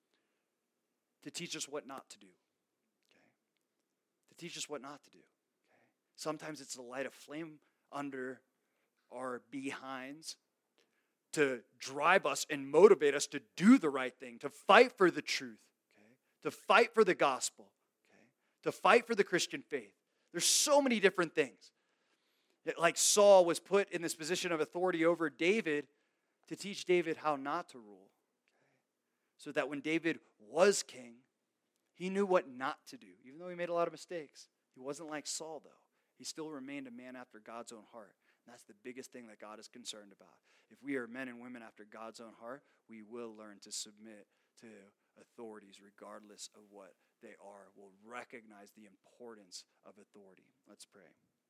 to teach us what not to do. Okay? To teach us what not to do. Okay? Sometimes it's to light a flame under our behinds to drive us and motivate us to do the right thing, to fight for the truth, okay? To fight for the gospel, okay? To fight for the Christian faith. There's so many different things. Like Saul was put in this position of authority over David to teach David how not to rule, okay? So that when David was king, he knew what not to do. Even though he made a lot of mistakes, he wasn't like Saul, though. He still remained a man after God's own heart. And that's the biggest thing that God is concerned about. If we are men and women after God's own heart, we will learn to submit to authorities regardless of what they are. We'll recognize the importance of authority. Let's pray.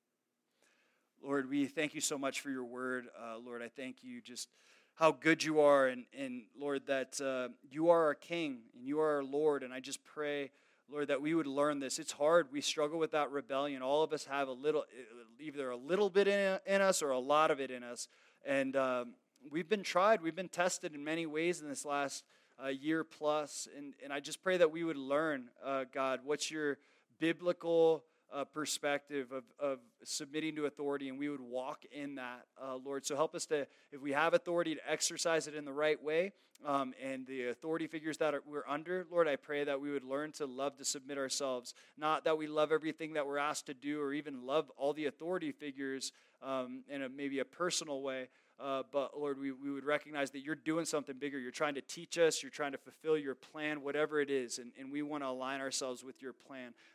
Lord, we thank you so much for your word. Uh, Lord, I thank you just how good you are. And, and Lord, that uh, you are our King and you are our Lord. And I just pray, Lord, that we would learn this. It's hard. We struggle with that rebellion. All of us have a little, either a little bit in, in us or a lot of it in us. And um, we've been tried. We've been tested in many ways in this last uh, year plus. And, and I just pray that we would learn, uh, God, what's your biblical uh, perspective of, of submitting to authority, and we would walk in that, uh, Lord. So help us to, if we have authority, to exercise it in the right way. Um, and the authority figures that are, we're under, Lord, I pray that we would learn to love to submit ourselves. Not that we love everything that we're asked to do or even love all the authority figures um, in a, maybe a personal way. Uh, but, Lord, we, we would recognize that you're doing something bigger. You're trying to teach us. You're trying to fulfill your plan, whatever it is. And, and we want to align ourselves with your plan.